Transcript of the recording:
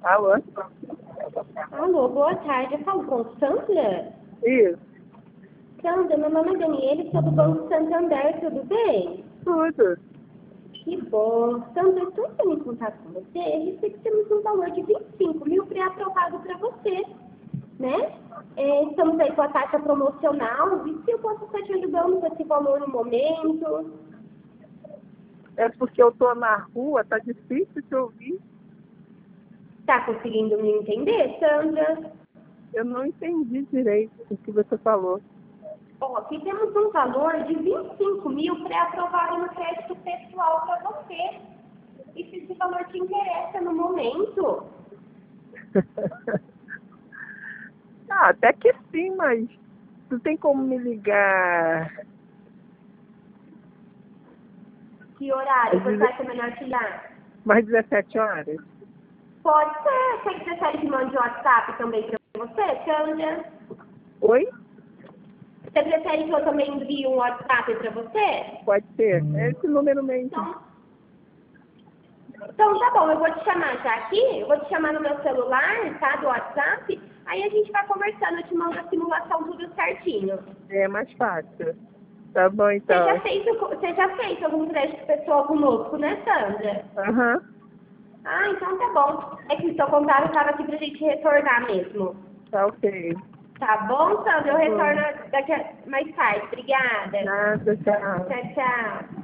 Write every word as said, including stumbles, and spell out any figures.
Alô? Alô, boa tarde. Eu falo com Sandra? Isso, Sandra, meu nome é Daniele, sou do Banco Santander, tudo bem? tudo. Que bom. Sandra, eu estou entrando em contato com você. Recebemos um valor de vinte e cinco mil pré-aprovado para você, né? É, estamos aí com a taxa promocional. E se eu posso estar te ajudando com esse valor no momento? É porque eu tô na rua, tá difícil de ouvir. Tá conseguindo me entender, Sandra? Eu não entendi direito o que você falou. Ó, aqui temos um valor de vinte e cinco mil pré-aprovado no crédito pessoal para você. E se esse valor te interessa no momento? Ah, até que sim, mas não tem como me ligar. Que horário você vai ser melhor te dar? Mais dezessete horas? Pode ser. Quer que você quer que mande o WhatsApp também para você, Sandra? Oi? Você prefere que eu também envie um WhatsApp para você? Pode ser. É esse número mesmo. Então, então tá bom, eu vou te chamar já aqui, eu vou te chamar no meu celular, tá? Do WhatsApp. Aí a gente vai conversando, eu te mando a simulação tudo certinho. É mais fácil. Tá bom, Você então. já fez, o- você já fez algum crédito pessoal conosco, né, Sandra? Aham. Ah, então tá bom. É que o seu contato estava aqui pra gente retornar mesmo. Tá ok. Tá bom, Sandra? Eu Tá bom. retorno daqui a mais tarde. Obrigada. Nada, tchau. Tchau, tchau.